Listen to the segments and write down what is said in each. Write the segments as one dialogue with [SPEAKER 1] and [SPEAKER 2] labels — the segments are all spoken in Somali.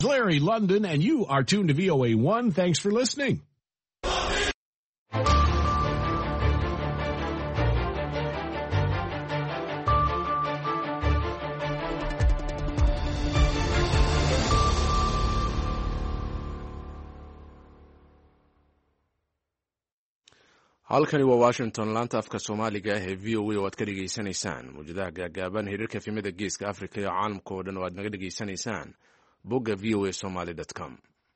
[SPEAKER 1] Larry London, and you are tuned to VOA1. Thanks for listening.
[SPEAKER 2] halkani waa washington laanta afka soomaaliga ah ee v o a oo aad ka dhegaysanaysaan mawjadaha gaagaaban xiriirka efemada geeska africa iyo caalamka oo dhan oo aad naga dhegaysanaysaan bogga v o a somaly com.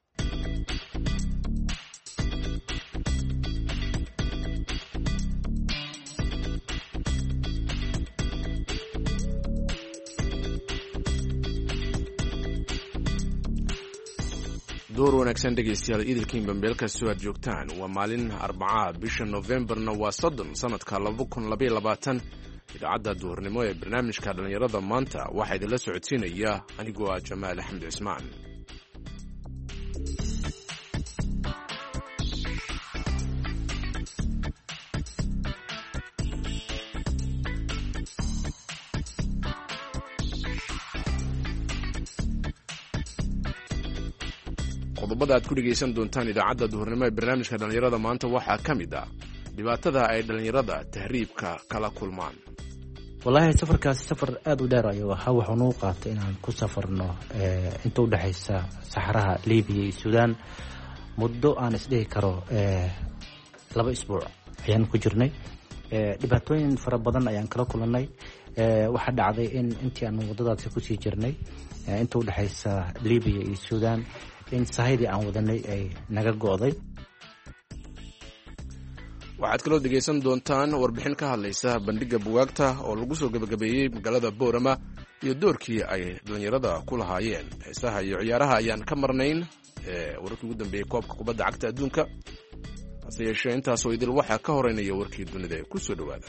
[SPEAKER 2] door wanaagsan dhegaystayaal idilkiin bambeel kastoo aad joogtaan waa maalin arbacaa bisha Novembarna waa 30 sanadka 2022 idaacadda duhurnimo ee barnaamijka dhalinyarada maanta waxaa idinla socodsiinaya anigoo ah Jamaal Axmed Cismaan. qodobada aad ku dhegaysan doontaan idaacadda duhurnimo ee barnaamijka dhalinyarada maanta waxaa ka mid ah dhibaatada ay dhalinyarada tahriibka kala kulmaan.
[SPEAKER 3] wallaahi safarkaasi safar aad u dheer ayuu ahaa. wuxuu noo qaatay inaan ku safarno inta u dhexaysa saxaraha Liibiya iyo Suudaan muddo aan isdhihi karo 2 isbuuc ayaan ku jirnay. dhibaatooyin fara badan ayaan kala kulannay. waxaa dhacday in intii aan waddadaasi ku sii jirnay inta u dhexaysa Liibiya iyo Suudaan in sahaydi aan wadanay ay naga go'day.
[SPEAKER 2] waxaad kaloo dhegaysan doontaan warbixin ka hadlaysa bandhigga bugaagta oo lagu soo gabagabeeyey magaalada Boorama iyo doorkii ay dhalinyarada ku lahaayeen heesaha iyo ciyaaraha ayaan ka marnayn wararkii ugu dambeeyey koobka kubadda cagta adduunka. hase yeeshee intaasoo idil waxaa ka horeynaya warkii dunida ee ku soo dhowaada.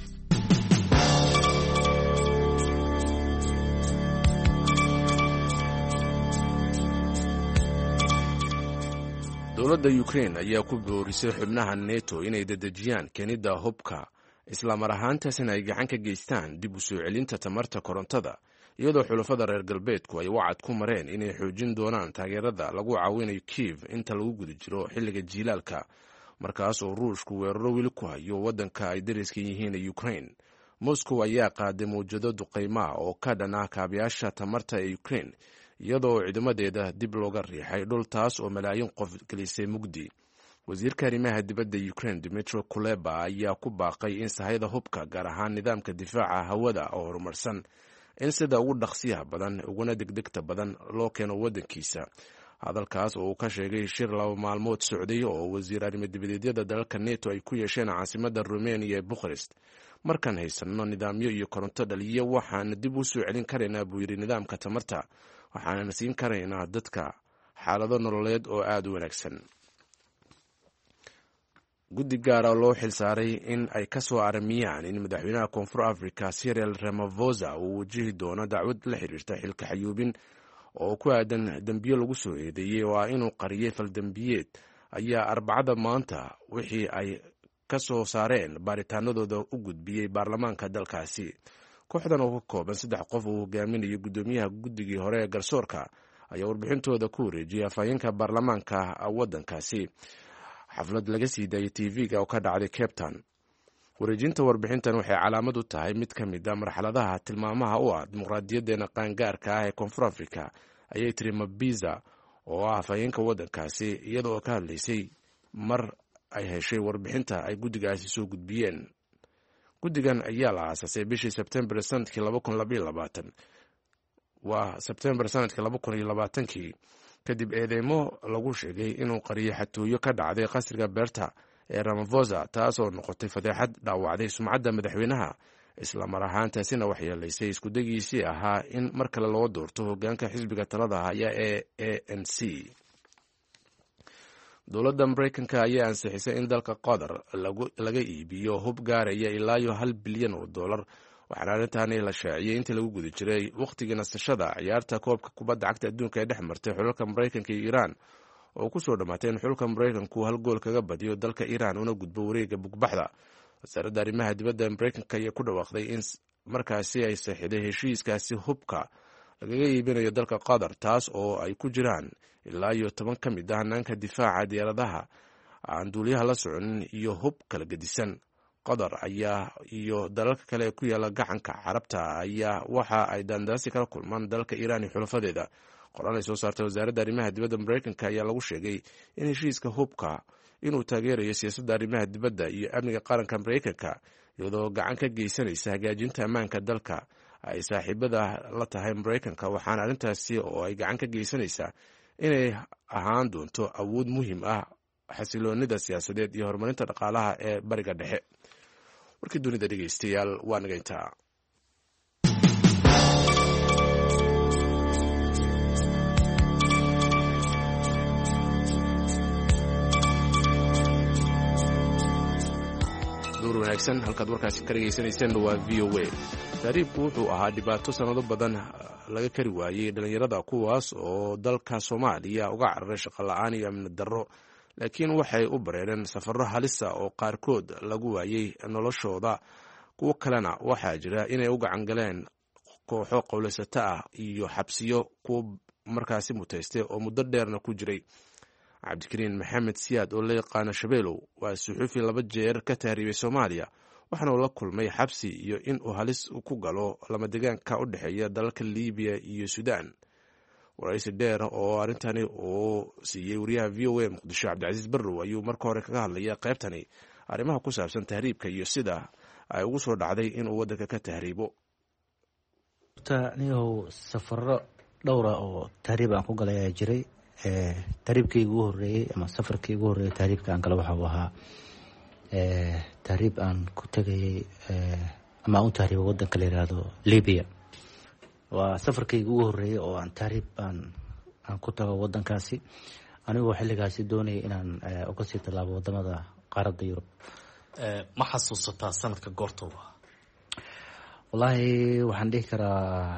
[SPEAKER 2] dowladda Ukraine ayaa ku boorisay xubnaha NATO inay dedejiyaan keenida hubka isla mar ahaantaasina ay gacan ka geystaan dib u soo celinta tamarta korontada iyadoo xulafada reer galbeedku ay wacad ku mareen inay xoojin doonaan taageerada lagu caawinayo Kiev inta lagu guda jiro xilliga jiilaalka markaas oo Ruushku weeraro weli ku hayo waddanka ay dariska yihiin ee Ukraine. Moscow ayaa qaaday mowjado duqeymo oo ka dhan ah kaabayaasha tamarta ee Ukraine iyadoo ciidamadeeda dib looga riixay dhul taas oo malaayiin qof gelisay mugdi. wasiirka arrimaha dibadda Ukraine Dmytro Kuleba ayaa ku baaqay in sahayda hubka gaar ahaan nidaamka difaaca hawada oo horumarsan in sida ugu dhaqsiyaha badan uguna degdegta badan loo keeno waddankiisa. hadalkaas oo uu ka sheegay shir 2 maalmood socday oo wasiir arrimaha dibadeedyada dalalka NATO ay ku yeesheen caasimadda Romania ee Bucharest. markaan haysanno nidaamyo iyo koronto dhaliya waxaan dib u soo celin karaynaa buu yiri nidaamka tamarta waxaana siin karaynaa dadka xaalado nololeed oo aad u wanaagsan. guddi gaar ah loo xilsaaray in ay ka soo aramiyaan in madaxweynaha koonfur Afrika Cyril Ramaphosa uu wajihi doono dacwad la xiriirta xilka xayuubin oo ku aadan dambiyo lagu soo eedeeyey oo ah inuu qariyay faldambiyeed ayaa arbacada maanta wixii ay ka soo saareen baaritaanadooda u gudbiyey baarlamaanka dalkaasi. kooxdan oo ka kooban 3 qof uu hogaaminayo gudoomiyaha guddigii hore ee garsoorka ayaa warbixintooda ku wareejiyay afhayeenka baarlamaanka waddankaasi xaflad laga sii daayay TV-ga oo ka dhacday Cape Town. wareejinta warbixintan waxay calaamad u tahay mid ka mid ah marxaladaha tilmaamaha u ah dimuqraadiyadeena qaangaarka ah ee koonfur Afrika ayay tiri Mabiza oo ah afhayeenka waddankaasi iyadoo ka hadlaysay mar ay heshay warbixinta ay guddigaasi soo gudbiyeen. guddigan ayaa la aasaasay bishii Sebtembar sanadkii 2022 waa Sebtembar sanadkii 2020 kadib eedeymo lagu sheegay inuu qariyo xatooyo ka dhacday qasriga beerta ee Ramaphosa taas oo noqotay fadeexad dhaawacday sumcadda madaxweynaha isla mar ahaantaasina waxyeelaysay isku dagiisii ahaa in mar kale loo doorto hoggaanka xisbiga talada haya ee ANC. dowladda Mareykanka ayaa ansixisay in dalka Qatar laga iibiyo hub gaaraya ilaa $1 bilyan waxaana arrintaani la shaaciyey intii lagu guda jiray waqtigii nasashada ciyaarta koobka kubadda cagta adduunka ee dhex martay xulalka Mareykanka iyo Iiraan oo ku soo dhamaatay in xulka Mareykanku 1 gool kaga badiyo dalka Iiraan una gudbo wareegga bugbaxda. wasaaradda arrimaha dibadda Mareykanka ayaa ku dhawaaqday in markaasi ay saxiixday heshiiskaasi hubka lagaga iibinayo dalka qatar, taas oo ay ku jiraan ilaa iyo 10 ka mid ah hanaanka difaaca diyaaradaha aan duuliyaha la soconin iyo hub kala gedisan. qatar ayaa iyo dalalka kale ku yaala gacanka carabta ayaa waxa ay daandaasi kala kulmaan dalka Iiraan iyo xulafadeeda. qoraal ay soo saartay wasaaradda arrimaha dibadda Mareykanka ayaa lagu sheegay in heshiiska hubka inuu taageerayo siyaasadda arrimaha dibadda iyo amniga qaranka Mareykanka, iyadoo gacan ka geysanaysa hagaajinta ammaanka dalka ay saaxiibada la tahay Mareykanka, waxaana arrintaasi oo ay gacan ka geysanaysaa inay ahaan doonto awood muhiim ah xasiloonida siyaasadeed iyo horumarinta dhaqaalaha ee bariga dhexe. warkii dunida dhegeystayaal waa naga intaa. duur wanaagsan, halkaad warkaasi ka dhegaysanayseen waa VOA. taariibku wuxuu ahaa dhibaato sanado badan laga kari waayey dhallinyarada kuwaas oo dalka Soomaaliya uga cararay shaqo la'aan iyo amni darro, laakiin waxay u bareereen safarro halisa oo qaarkood lagu waayey noloshooda. kuwo kalena waxaa jira inay u gacan galeen kooxo qowlaysato ah iyo xabsiyo kuwa markaasi mutaystay oo muddo dheerna ku jiray. cabdikariin maxamed siyaad oo la yaqaano Shabeelow waa suxuufi 2 jeer ka tahriibay Soomaaliya, waxaana uu la kulmay xabsi iyo in uu halis ku galo lama degaanka u dhexeeya dalalka Liibiya iyo Suudaan. waraysi dheer oo arrintani uu siiyey wariyaha VOA Muqdisho Cabdicasiis Barrow ayuu marka hore kaga hadlaya qaybtani arrimaha ku saabsan tahriibka iyo sida ay ugu soo dhacday inuu waddanka ka tahriibo.
[SPEAKER 3] anigu safarro dhowra oo tahriib aan ku galay ayaa jiray. tahriibkii ugu horeeyay ama safarkii ugu horeeyay tahriibka aan galo waxa uu ahaa tahriib aan ku tagayay ama aan u tahriibo waddanka la yiraahdo Liibiya. waa safarkayga ugu horeeyay oo aan tahriib aan ku tago waddankaasi, anigoo xilligaasi doonayay inaan uga sii tallaabo wadamada qaaradda Yurub.
[SPEAKER 4] ma xasuusataa sanadka goorta?
[SPEAKER 3] wallaahi waxaan dhihi karaa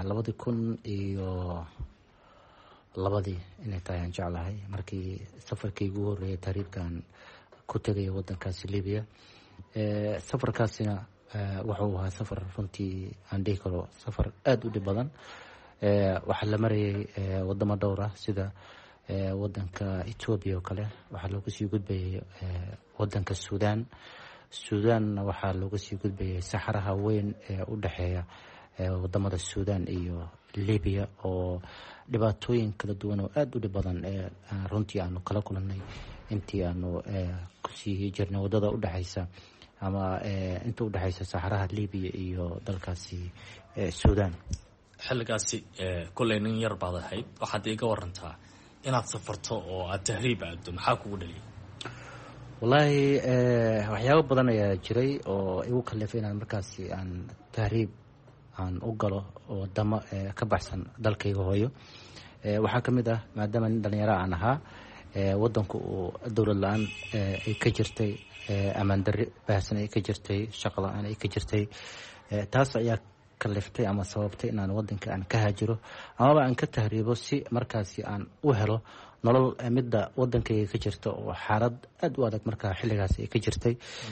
[SPEAKER 3] 2002 inay tahay aan jeclahay, markii safarkii ugu horeeyay tahriibkaan ku tagay waddankaasi Liibiya. safarkaasina wuxuu ahaa safar runtii aan dhihi karo safar aad u dhib badan. waxaa la marayay wadamo dhowr ah sida waddanka Ethiopia oo kale, waxaa looga sii gudbayay waddanka Suudaanna waxaa looga sii gudbayay saxaraha weyn ee u dhexeeya wadamada Suudaan iyo Liibiya, oo dhibaatooyin kala duwan oo aad u dhib badan runtii aanu kala kulannay intii aanu kusii jirnay waddada u dhexaysa ama inta u dhexaysa saxaraha Liibiya iyo dalkaasi Suudaan.
[SPEAKER 4] xilligaasi kolley nin yar baad ahayd, waxaad iiga warantaa inaad safarto oo aad tahriib aado, maxaa kugu dhaliyay?
[SPEAKER 3] wallaahi waxyaabo badan ayaa jiray oo igu kallifay inaan markaasi aan tahriib aan u galo wadamo ka baxsan dalkayga hooyo. waxaa ka mid ah maadaama nin dhalinyaro aan ahaa, waddanku uu dowlad la-aan ay ka jirtay, ammaan darri baahsan ay ka jirtay, shaqo la-aan ay ka jirtay. taas ayaa kalliftay ama sababtay inaan waddanka aan ka haajiro amaba aan ka tahriibo si markaasi aan u helo nolol midda waddankayga ka jirta oo xaalad aad u adag markaa xilligaasi ay ka jirtay.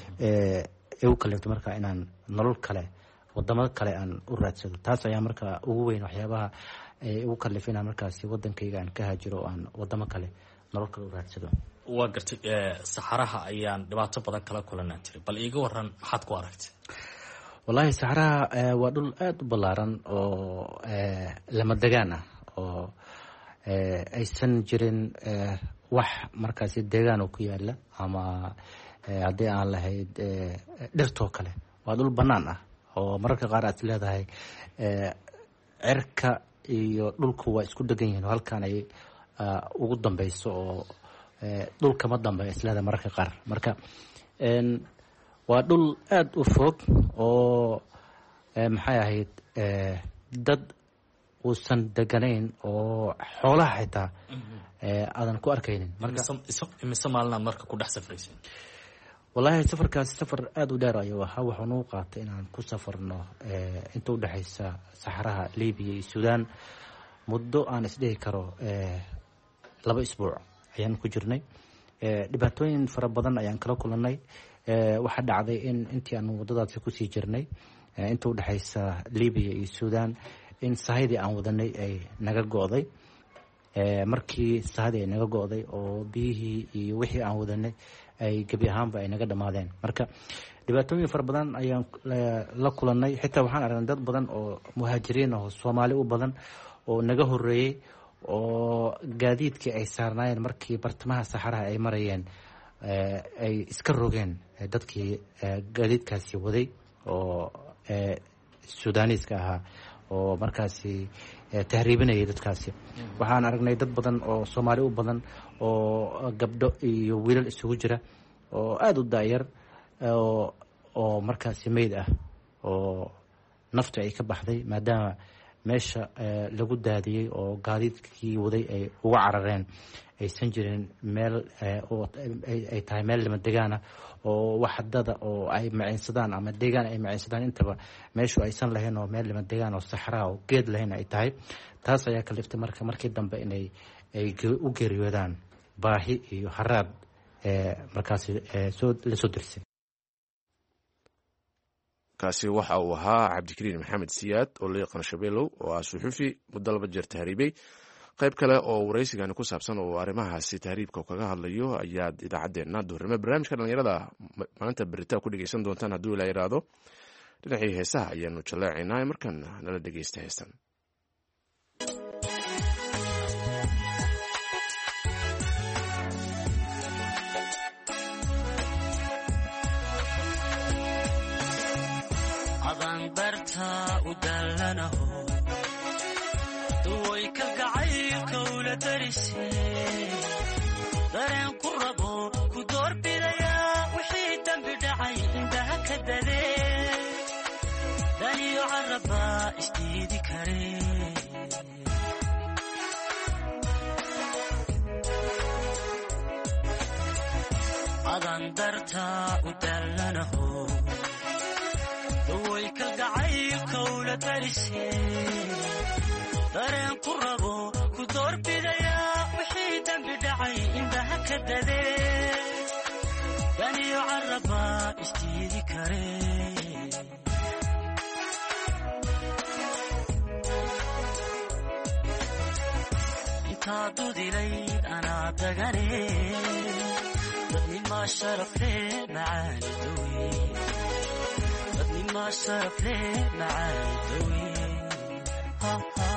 [SPEAKER 3] igu kalliftay markaa inaan nolol kale wadamo kale aan u raadsado. taas ayaa markaa ugu weyn waxyaabaha igu kallifay inaan markaasi waddankayga aan ka haajiro oo aan wadamo kale nolol kale u raadsado.
[SPEAKER 4] waa gartay saxaraha ayaan dhibaato badan kala kulanaan jiray, bal iiga waran maxaad ku aragtay?
[SPEAKER 3] wallaahi saxaraha waa dhul aad u ballaaran oo lama degaan ah oo aysan jirin wax markaasi deegaan oo ku yaala ama haddii aan lahayd dhirtoo kale. waa dhul bannaan ah oo mararka qaar aad leedahay cirka iyo dhulku waa isku degan yihiin, halkaan ay ugu dambeyso oo dhulkama dambeeya isleedahay mararka qaar. marka waa dhul aad u fog oo maxay ahayd dad uusan deganayn oo xoolaha xitaa aadan ku arkaynin.
[SPEAKER 4] imise maalinaad marka ku dhex safrayseen?
[SPEAKER 3] wallaahi safarkaasi safar aad u dheer ayuu ahaa. wuxuu nagu qaatay inaan ku safarno inta u dhexaysa saxaraha Liibiya iyo Suudaan muddo aan isdhihi karo 2 isbuuc ayaan ku jirnay. dhibaatooyin fara badan ayaan kala kulannay. waxaa dhacday in intii aanu waddadaasi kusii jirnay inta u dhexaysa Liibiya iyo Suudaan in sahayadii aan wadanay ay naga go'day. Markii sahayadii ay naga go'day oo biyihii iyo wixii aan wadanay ay gebi ahaanba ay naga dhammaadeen. Marka dhibaatooyin fara badan ayaan la kulanay. Xitaa waxaan aragnay dad badan oo muhaajiriin oo Soomaali u badan oo naga horeeyay oo gaadiidkii ay saarnaayeen markii bartamaha saxaraha ay marayeen ay iska rogeen dadkii gaadiidkaasi waday oo Suudaniiska ahaa oo markaasi tahriibinayay dadkaasi. Waxaan aragnay dad badan oo Soomaali u badan oo gabdho iyo wiilal isugu jira oo aad u daayar oo markaasi meyd ah oo naftu ay ka baxday maadaama meesha lagu daadiyay oo gaadiidkii waday ay uga carareen aysan jirin meel oo ay tahay meel lama degaana oo waxdada oo ay maciinsadaan ama deegaan ay maciinsadaan intaba meeshu aysan lahayn oo meel lama degaan oo saxraa oo geed lahayn ay tahay. taas ayaa kaliftay markii dambe inay u geeriyoodaan baahi iyo haraad markaasi la soo dirsay.
[SPEAKER 2] kaasi waxa uu ahaa cabdikariin maxamed siyaad oo la yaqaan shabeelow oo ah suxufi muddo 2 jeer tahriibay. qayb kale oo waraysigani ku saabsan oo arrimahaasi tahriibka kaga hadlayo ayaad idaacaddeenna duhurnimo barnaamijka dhalinyarada maalinta berita ku dhegeysan doontaan hadduu ilaa yidhaahdo. dhinacii heesaha ayaanu jaleecaynaa markan nala dhegeysta heestan.
[SPEAKER 5] dareen ku rabo ku doorbidaya wixii dambi dhacay indhaha ka dadee daniyo caraba isdiidi kare adan darta u dallanaho daway kalgacaylkowla darise dareen ku rabo ku doorbidaya wixii dambi dhacay indhaha ka dadee daniyo caraba isdiidi kare intaa dudilayd anaa dagane dadnimaa sharafle macaani dawe dadnimaa sharafle macaani dawe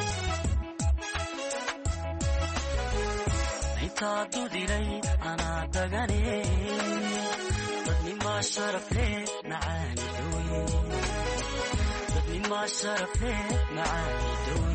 [SPEAKER 5] intaa dudilayd anaa dagane dadnimaa sharafle macaani dawe dadnimaa sharafle macaani dawe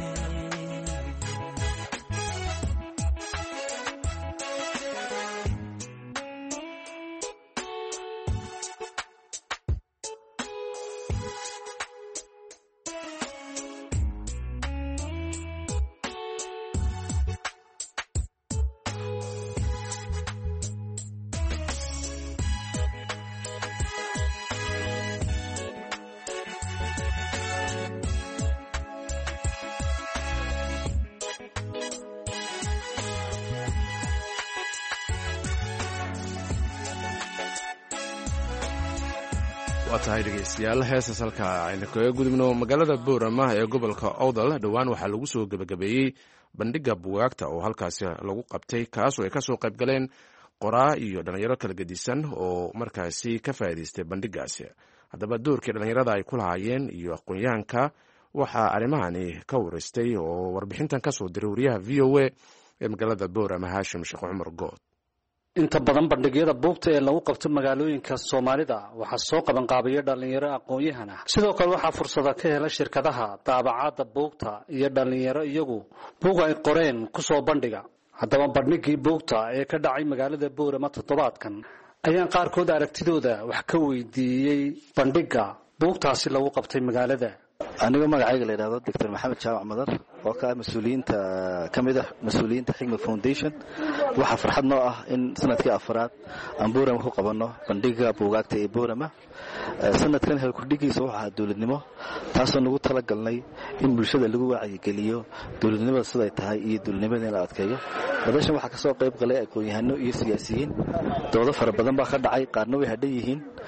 [SPEAKER 2] waa tahay dhegeystayaal heesas halka aynu kaga gudubno magaalada boorama ee gobolka Awdal dhowaan waxaa lagu soo gabagabeeyey bandhiga buugaagta oo halkaasi lagu qabtay kaasoo ay kasoo qayb galeen qoraa iyo dhalinyaro kala gedisan oo markaasi ka faa'iidaystay bandhigaasi. haddaba doorkii dhalinyarada ay ku lahaayeen iyo aqoon-yahanka waxaa arrimahani ka wareystay oo warbixintan kasoo diray wariyaha VOA ee magaalada boorama Haashim Sheekh Cumar Good.
[SPEAKER 6] inta badan bandhigyada buugta ee lagu qabto magaalooyinka Soomaalida waxaa soo qaban qaabaya dhalinyaro aqoon-yahan ah. sidoo kale waxaa fursada ka hela shirkadaha daabacaadda buugta iyo dhalinyaro iyagu buug ay qoreen ku soo bandhiga. haddaba bandhigii buugta ee ka dhacay magaalada Boorama toddobaadkan ayaan qaarkood aragtidooda wax ka weydiiyey bandhiga buugtaasi lagu qabtay magaalada.
[SPEAKER 7] aniga magacayga la yiraahdo Dr. Maxamed Jaawac Madar oo ka mas'uuliyiinta kamida mas'uuliyiinta Xigmad Foundation. waxa farxad noo ah in sanadkii afraad aan Boorama ku qabano bandhiga buugaagta ee Boorama. sanadkan hal ku dhigiisa waxa dawladnimo taasoo nagu tala galnay in bulshada lagu wacyigeliyo dawladnimada sida ay tahay iyo dawladnimada in la adkeeyo. waxa ka soo qayb galay aqoon-yahano iyo siyaasiyiin. doodo fara badan baa ka dhacay qaarna way hadhan yihiin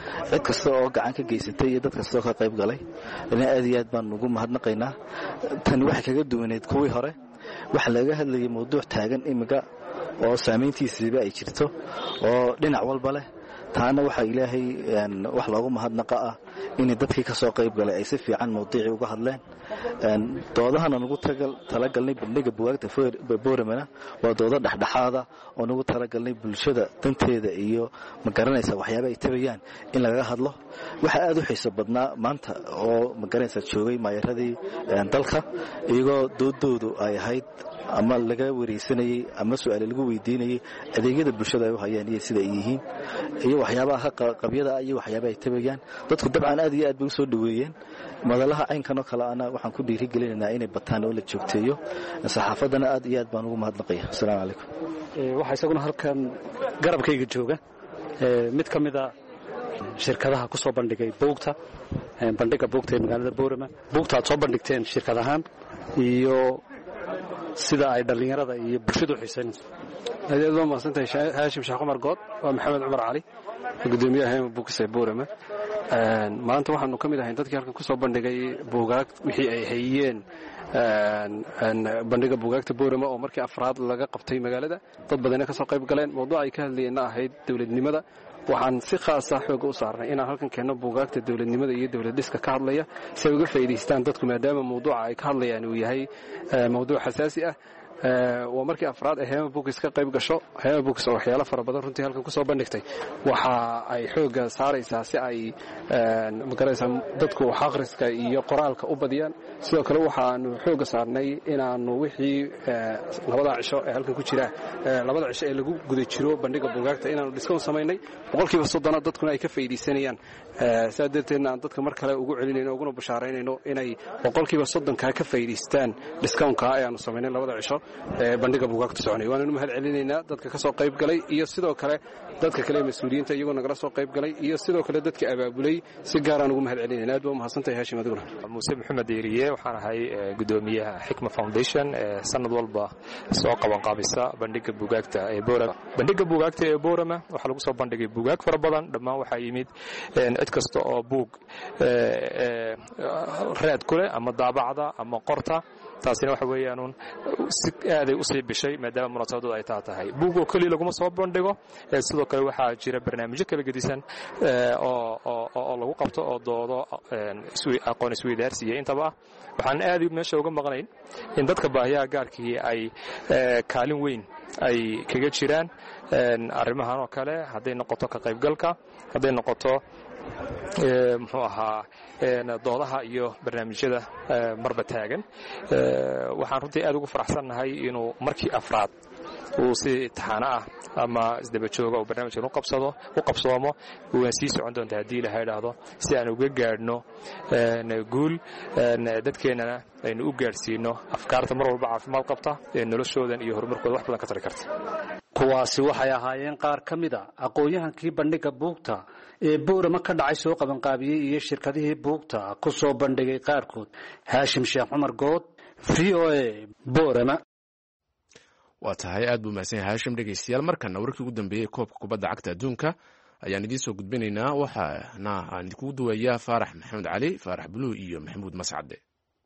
[SPEAKER 7] cid kasta oo gacan ka geysatay iyo dad kasta oo ka qayb galay aad iyo aad baan ugu mahadnaqaynaa. tani waxay kaga duwaneed kuwii hore, waxa laga hadlayay mawduuc taagan imiga oo saamayntiisiiba ay jirto oo dhinac walba leh. taana waxaa ilaahay wax loogu mahadnaqa ah inay dadkii ka soo qayb galay ay si fiican mawduucii uga hadleen. doodahana nagu talagalnay bandhiga bugaagta Boorama waa doodo dhexdhexaada oo nagu talagalnay bulshada danteeda iyo ma garanaysa waxyaabo ay tabayaan in laga hadlo. waxa aad u xiiso badnaa maanta oo ma garanaysa joogay maayaradii dalka iyagoo doodoodu ay ahayd ama laga wareysanayay ama su'aalo lagu weydiinayay adeegyada bulshada ay u hayaan iyo sida ay yihiin iyo waxyaabaha qabyada iyo waxyaabaha ay tabayaan. dadku dabcan aad iyo aad bay u soo dhaweeyeen madalaha caynkan oo kale ana waxaan ku dhiirigelinaynaa inay bataan oo la joogteeyo. saxaafadana aad iyo aad baan ugu mahadnaqaya. assalaamu calaykum.
[SPEAKER 6] waxaa isaguna halkan garabkayga jooga mid ka mid a shirkadaha ku soo bandhigay buugta bandhiga buugta ee magaalada Boorama. buugta aad soo bandhigteen shirkad ahaan iyo sida ay dhalinyarada iyo bulshadu xiisaynayso.
[SPEAKER 8] aad waa mahadsantahay Haashim Sheekh Umar Good waa Maxamed Cumar Cali gudoomiyaha buugta Boorama. maanta waxaanu ka mid ahayn dadkii halkan ku soo bandhigay buugaag wixii ay hayeen bandhiga buugaagta Boorama oo markii afraad laga qabtay magaalada. dad badan ka soo qayb galeen. mawduuca ay ka hadlayeen ahayd dawladnimada. waxaan si khaas ah xoog u saarnay inaan halkan keenno buugaagta dawladnimada iyo dawlad dhiska ka hadlaya si ay uga faa'iidaystaan dadku maadaama mawduuca ay ka hadlayaan uu yahay mawduuc xasaasi ah. waa markii afraad ee Hema Books ka qayb gasho. Hema Books oo waxyaalo fara badan runtii halkan ku soo bandhigtay waxa ay xooga saaraysaa si ay magaraysan dadku akhriska iyo qoraalka u badiyaan. sidoo kale waxaanu xooga saarnay inaanu wixii labada cisho ee halkan ku jira labada cisho ee lagu guda jiro bandhiga buugaagta inaanu discount samaynay 30% dadkuna ay ka faa'iideysanayaan. sidaa darteedna aan dadka mar kale ugu celinayno uguna bashaaraynayno inay 30% ka faa'iideystaan discount-ka ayaanu samaynay labada cisho bandhiga buugaagta soconay. waanu mahad celinaynaa dadka ka soo qayb galay iyo sidoo kale dadka kale mas'uuliyiinta iyagoo nagala soo qayb galay iyo sidoo kale dadka abaabulay si gaar ah ugu mahad celinaynaa. aad baa mahadsantahay Haashim adiguna.
[SPEAKER 9] Muuse Maxamed Deeriye waxaan ahay gudoomiyaha Xikma Foundation sanad walba soo qaban qaabisa bandhiga buugaagta ee Boorama. bandhiga buugaagta ee Boorama waxa lagu soo bandhigay buugaag fara badan. dhammaan waxa yimid cid kasta oo buug raad ku leh ama daabacda ama qorta. taasina waxa weeyaan si aaday u sii bishay maadaama munaasabadu ay tahay buug oo kaliya laguma soo bandhigo. sidoo kale waxaa jira barnaamijyo kala gedisan oo lagu qabto oo doodo aqoon isweydaarsiga intaba. waxaan aad meesha uga maqnayn in dadka baahiyaha gaarkii ay kaalin weyn ay kaga jiraan arrimahan oo kale hadday noqoto ka qaybgalka hadday noqoto muxuu ahaa doodaha iyo barnaamijyada marba taagan. waxaan runtii aad ugu faraxsannahay inuu markii afraad uu si taxaano ah ama isdaba jooga uu barnaamijkan u qabsoomo. waan sii socon doontaa haddii ilaha idhaahdo si aan uga gaadhno guul dadkeennana aynu u gaadhsiino afkaarta mar walba caafimaad qabta ee noloshoodan iyo horumarkooda wax badan ka tari karta.
[SPEAKER 6] kuwaasi waxay ahaayeen qaar ka mid a aqoon-yahankii bandhiga buugta ee Boorama ka dhacay soo qabanqaabiyey iyo shirkadihii buugta ku soo bandhigay qaarkood. Haashim Sheekh Umar Good, VOA, Boorama.
[SPEAKER 2] waa tahay aad buu mahadsan yahay Haashim. dhegeystayaal markana warkii ugu dambeeyey koobka kubadda cagta adduunka ayaan idiin soo gudbinaynaa. waxaana aan idinku duwayaa Faarax Maxamed Cali, Faarax Buluug iyo Maxamuud Mascade.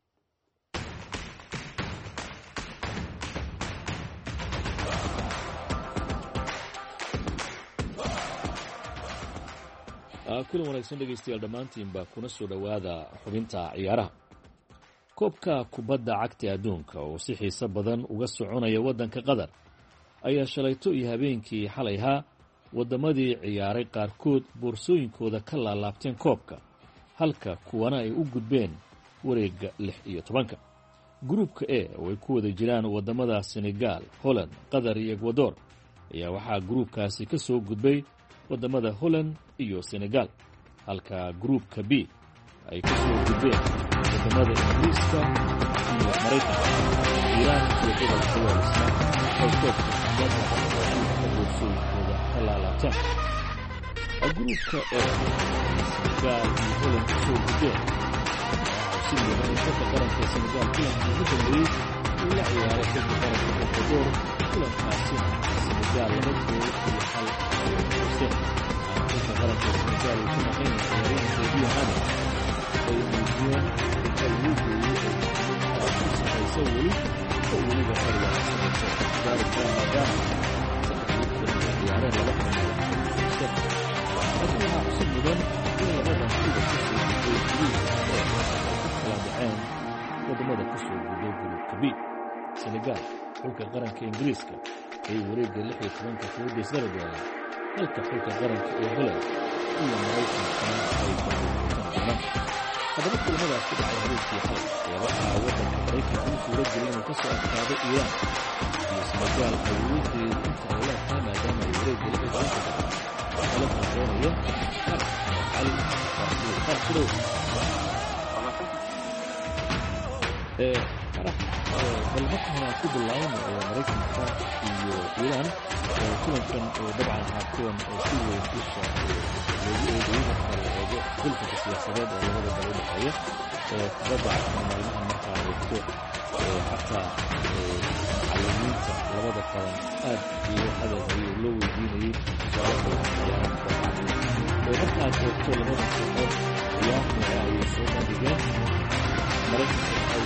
[SPEAKER 10] kulan wanaagsan dhegaystayaal dhammaantiinba kuna soo dhowaada xubinta ciyaaraha. koobka kubadda cagta adduunka oo si xiiso badan uga soconaya waddanka qatar ayaa shalayto iyo habeenkii xalayhaa waddamadii ciyaaray qaarkood boorsooyinkooda ka laalaabteen koobka halka kuwana ay u gudbeen wareegga 16. gruubka e oo ay ku wada jiraan waddamada Senegal, Holland, qatar iyo Ecuador ayaa waxaa gruubkaasi ka soo gudbay waddamada Holland iyo Senegal, halka gruubka B ay ka soo gudbeen waddamada Ingiriiska iyo Mareykanka. Iiraan iyo gobolka Waalsna ay koobka kubadda cagta boorsooyinkooda ka laalaabteen. gruubka E Senegal iyo Holland ka soo gudbeen sidoo kale xulka qaranka Senegal kulankii ugu dambeeyey uu la ciyaaray xulka qaranka Ecuador. kulankaasina Senegal 2-1 ay ku xulka qaranka Senegal uu ku maqan yahay ciyaaryahan Sadio Mane ay muujiyeen inta ugu geeyey ku sarraysa weli oo weliba farwaaqsanaysa dalka maadaama ciyaareen laba xilli waxaa xusid mudan in labadan sida ku soo gudbay kala dhaceen wadamada ku soo gudbay gurubka B. Senegal xulka qaranka Ingiriiska ay wareegga 16 kaga geysdari doonaan halka xulka qaranka ee Holland iyo Maraykankana ay doonaan. haddaba kulamadaas ku dhacay habeenkii xalay ayaa waxaa waddanka Maraykanka u suura gelin inuu ka soo adkaado Iiraan iyo Senegal awoodeedu inta ay leegtahay maadaama ay wareegga 16 kala qaadoonayo cali farxidow bal markaan ku bilaabano Maraykanka iyo Iiraan kulankan dabcan ahaa kuwan si weyn isha loogu eegayo marka la eego xulka siyaasadeed oo labada dal u dhexeeya kubadda cagta maalmahan markaa eegto xataa macallimiinta labada qaran aad iyo hadalhayo loo weydiinayay su'aalaha ciyaaraha markaad eegto labada kooxood ciyaarta ayay soo bandhigeen Maraykanka ay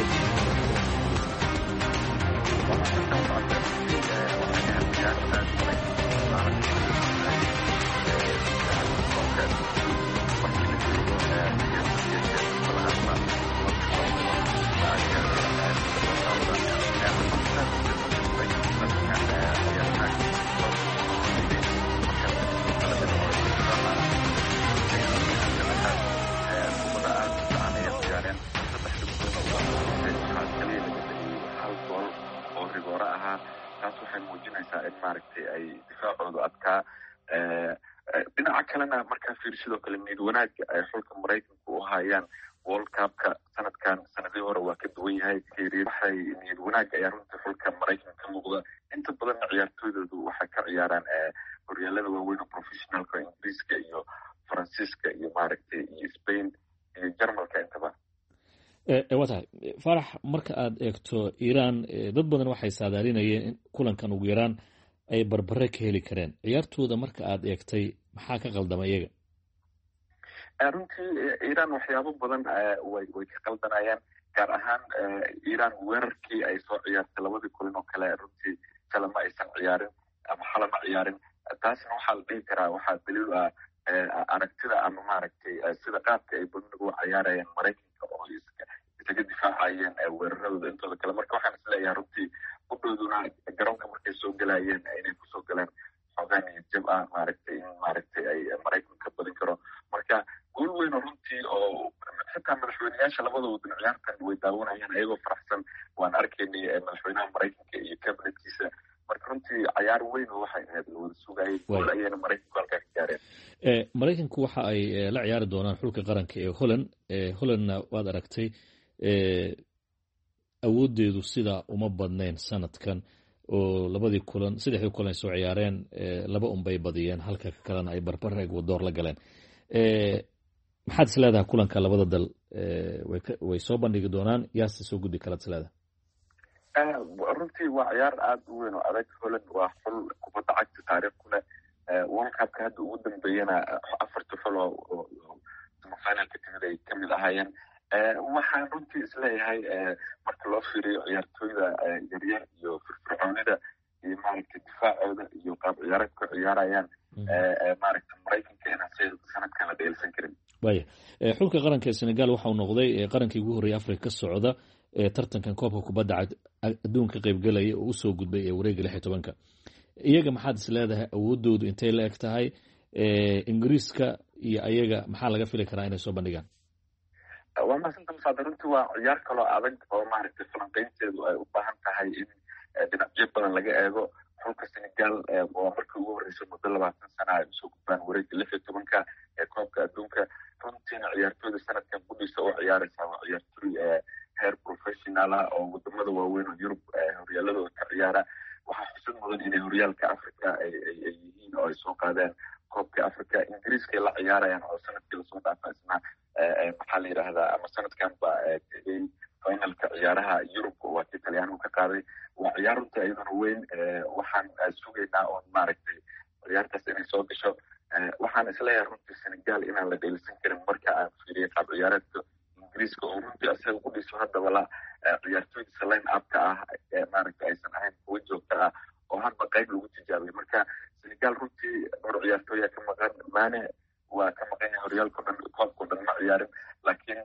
[SPEAKER 11] dhinaca kalena markaa fiir sidoo kale niyad wanaagga ay xulka Maraykanku u hayaan World Cup-ka sanadii hore waa ka duwan yahay waxay niyad wanaagga ayaa runtii xulka Maraykanka ka muuqda inta badan ciyaartooydoodu waxay ka ciyaaraan horyaalada waaweyn oo professionalka Ingiriiska iyo Faransiiska iyo iyo Spain iyo Jarmalka intaba
[SPEAKER 10] waa tahay Farax marka aad eegto Iiraan dad badan waxay saadaalinayeen in kulankan ugu yaraan ay barbare ka heli kareen ciyaartooda marka aad eegtay maxaa ka qaldamay iyaga
[SPEAKER 11] runtii Iiraan waxyaabo badan way ka qaldanayaan gaar ahaan Iiraan weerarkii ay soo ciyaartay labadii kulan oo kale runtii kala ma aysan ciyaarin ama xala ma ciyaarin taasina waxaa la dhihi karaa waxaa daliil ah aragtida ama sida qaabka ay bandhigu u ciyaarayaan Maraykanka oo isaga difaacayeen weeraradooda intooda kale marka waxaan isleeyahay runtii udhooduna garoonka markay soo galayeen inay kusoo galaan xoogaan iyo jab ah in ay Maraykanka ka badin karo marka gool weyn oo runtii oo xitaa madaxweynayaasha labada wadan ciyaartan way daawanayaan ayagoo faraxsan waan arkaynay madaxweynaha Maraykanka iyo kabinetkiisa marka runtii ciyaar weyn oo waxay ahayd la wada sugayay gool ayayna Maraykanku halkaa ka gaareen
[SPEAKER 10] Maraykanku waxa ay la ciyaari doonaan xulka qaranka ee Hollandna waad aragtay awoodeedu sida uma badnayn sanadkan oo saddexdii kulan ay soo ciyaareen laba unbay badiyeen halka kalena ay barbareeg wadoor la galeen maxaad is leedahay kulanka labada dal way soo bandhigi doonaan yaase soo gudbi kalaad is leedahay
[SPEAKER 11] runtii waa ciyaar aad u weyn oo adag Holland waa xul kubadda cagta taariikh ku leh World Cup-ka hadda ugu dambeeyana 4 xul oo semifinalka timid ay ka mid ahaayeen waxaan runtii isleeyahay marka loo fiiriyo ciyaartooyda yaryar iyo firfircoonida iyo difaacooda iyo qaab ciyaareedka ciyaarayaan Maraykanka inaan sanadkan la dheelsan karin
[SPEAKER 10] waaya xulka qaranka Senegal waxa uu noqday qarankii ugu horreeyay Afrika ka socda tartankan koobka kubadda adduunka qaybgalaya oo u soo gudbay wareegga 16 iyaga maxaad is leedahay awoodoodu intay la eg tahay Ingiriiska iyo ayaga maxaa laga fili karaa inay soo bandhigaan
[SPEAKER 11] waa mahadsantahay runtii waa ciyaar kaloo adag oo falanqaynteedu ay u baahan tahay in dhinacyo badan laga eego xulka Senegal waa markii ugu horreysay muddo 20 sano ay usoo gudbaan wareegga 16 ee koobka adduunka runtiina ciyaartooyda sanadkan guddiisa oo ciyaaraysa waa ciyaartooy heer professional ah oo wadamada waaweyn oo Yurub horyaaladooda ka ciyaara waxaa xusid mudan inay horyaalka Afrika ay yihiin oo ay soo qaadeen koobka Afrika Ingiriiska la ciyaarayaan oo sanadkii lasoo dhaafay isna maxaa la yidhaahdaa ama sanadkan ba tegay finalka ciyaaraha Yurub waa kii Talyaanigu ka qaaday waa ciyaar runtii iyaduna weyn waxaan sugaynaa oo ciyaartaas inay soo gasho waxaan waxaan isleeyahay runtii Senegal inaan la dheelisan karin marka aan fiiriyo qaab ciyaareedka Ingiriiska oo runtii asaga ku dhiso haddaba la ciyaartooyda line up-ka ah ee maaragtay aysan ahayn kuwa joogta ah oo hadba qayb lagu tijaabiyo marka Senegal runtii dhowr ciyaartooya ka maqan Mane waa ka maqan yahay horyaalka dhan koobka dhan ma ciyaarin laakiin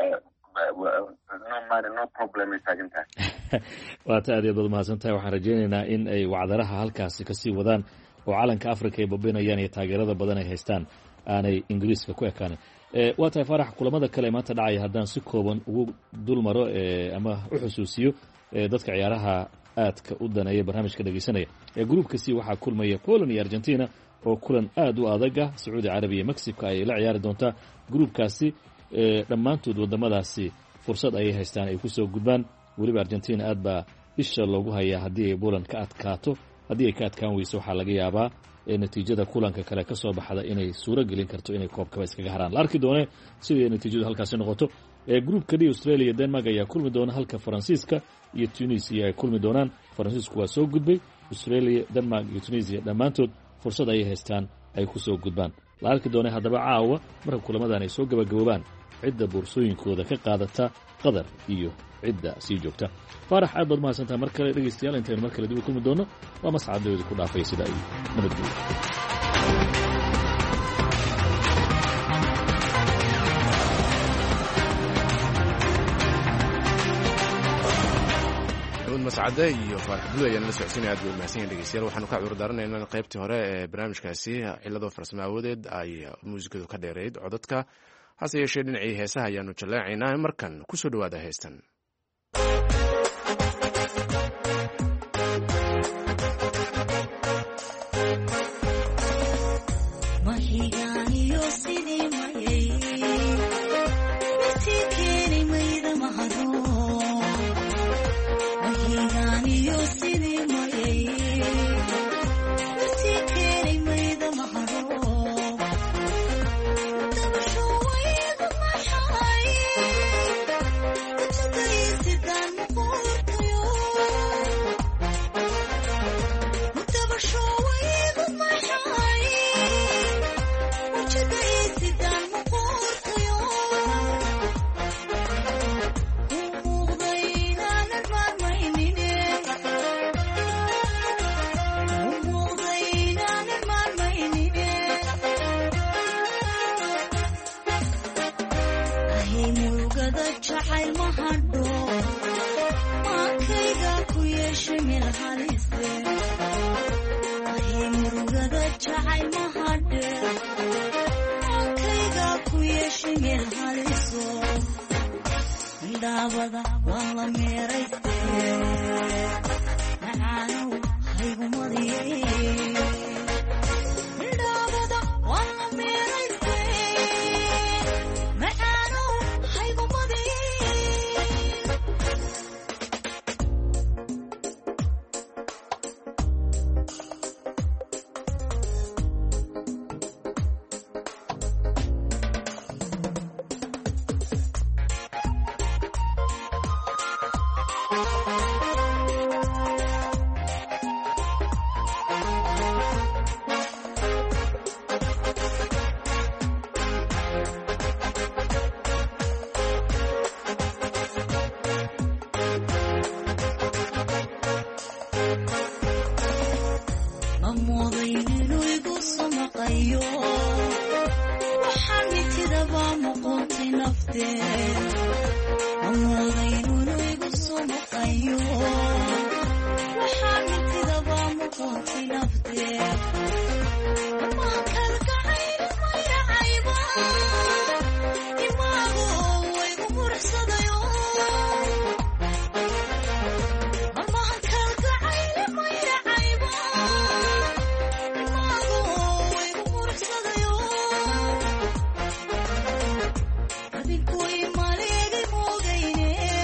[SPEAKER 11] no problem ay taagan tahay
[SPEAKER 10] waata aad iyo baad mahadsantahay waxaan rajaynaynaa in ay wacdaraha halkaasi kasii wadaan oo calanka Afrika ay babinayaan iyo taageerada badan ay haystaan aanay Ingiriiska ku ekaanin waa tahay Faarax kulamada kale maanta dhacaya haddaan si kooban ugu dul maro ama u xusuusiyo dadka ciyaaraha aadka u daneeya barnaamijka dhegeysanaya gruupka C waxaa kulmaya Poland iyo Argentina oo kulan aad u adag ah Sacuudi Carabiya iyo Mexico ay la ciyaari doontaa gruupkaasi dhammaantood wadamadaasi fursad ayay haystaan ay ku soo gudbaan weliba Argentina aad baa isha loogu hayaa haddii ay Poland ka adkaato haddii ay ka adkaan weyso waxaa laga yaabaa natiijada kulanka kale ka soo baxda inay suuro gelin karto inay koobkaba iskaga haraan la arki doone sidii natiijadu halkaasi noqoto gruupka D Australia iyo Denmark ayaa kulmi doona halka Faransiiska iyo Tunisia ay kulmi doonaan Faransiisku waa soo gudbay Australia Denmark iyo Tunisia dhammaantood fursad ayay haystaan ay ku soo gudbaan la arki doone haddaba caawa marka kulamadan ay soo gabagaboobaan cidda boorsooyinkooda ka qaadata Qatar iyo cidda sii joogta Faarax aad baad mahadsantahay mar kale dhegeystayaal intaynu mar kale dib u kulmi doono waa mascadooda ku dhaafay sida ay nabadgelyo
[SPEAKER 2] mascade iyo Faarax Buud ayaan la socodsiinay aad u mahadsan dhegeystayaal waxaanu ka cudur daaranaynaa qaybtii hore ee barnaamijkaasi cilado farsamo awoodeed ay muusikadu ka dheereyd codadka hase yeeshee dhinacii heesaha ayaanu jallaacaynaa markan ku soo dhawaada heestan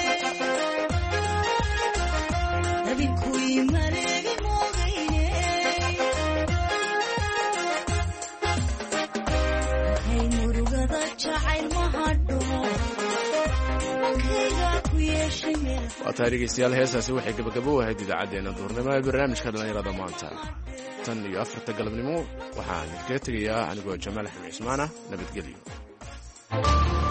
[SPEAKER 12] I've been queen,
[SPEAKER 2] waa tahay dhegeystayaal heestaasi waxay gabagabo u ahayd idaacaddeenna duurnimo ee barnaamijka dhallinyarada maanta tan iyo 4 galabnimo waxaan idinkaga tegayaa anigoo jamaal axmed cismaan ah nabadgelyo